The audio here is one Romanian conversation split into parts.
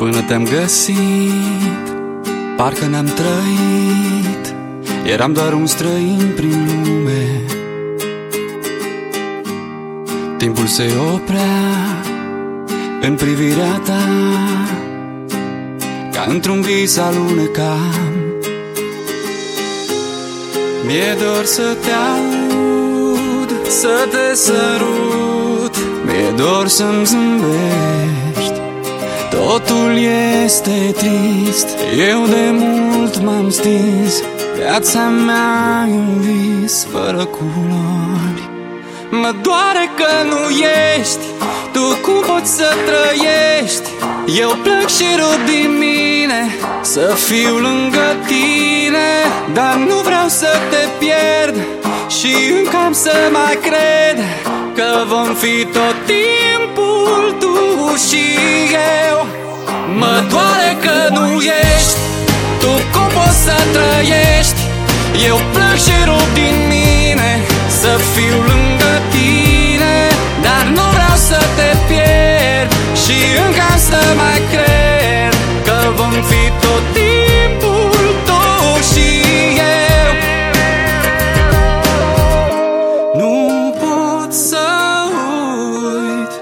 Până te-am găsit, parcă n-am trăit, eram doar un străin prin lume. Timpul se oprea în privirea ta, ca într-un vis alunecam. Mi-e dor să te aud, să te sărut, mi-e dor să-mi zâmbești. Totul este trist, eu de mult m-am stins, viața mea e un vis fără culori. Mă doare că nu ești, tu cum poți să trăiești? Eu plâng și rup din mine să fiu lângă tine, dar nu vreau să te pierd și încă am să mai cred că vom fi tot timpul tu și eu. Mă doare că nu ești, tu cum poți să trăiești? Eu plâng și rup din mine să fiu lângă tine, dar nu vreau să te pierd și încă am să mai cred că vom fi tot timpul tu și eu. Nu pot să uit.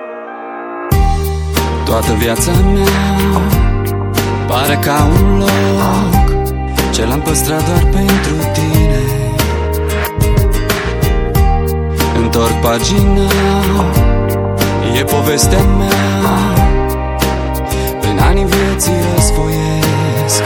Toată viața mea pare ca un loc ce l-am păstrat doar pentru tine. Întorc pagina, e povestea mea, prin anii vieții răsfoiesc.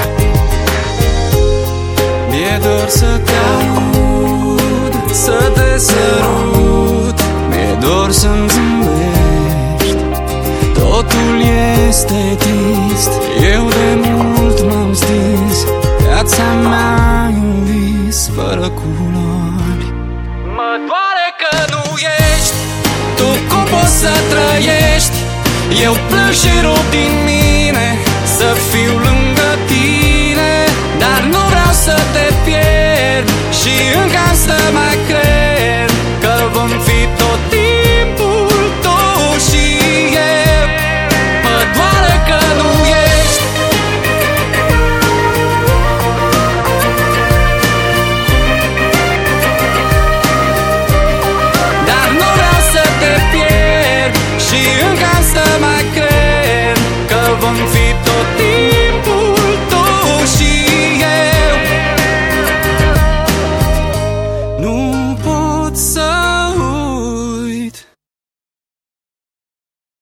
Mi-e dor să te aud, să te sărut, mi-e dor să-mi zâmbești. Totul este trist, eu de mult m-am stins, viața mea e un vis fără culori. Mă doare că nu ești, tu cum poți să trăiești? Eu plâng și rup din mine să fiu lângă tine, dar nu vreau să te pierd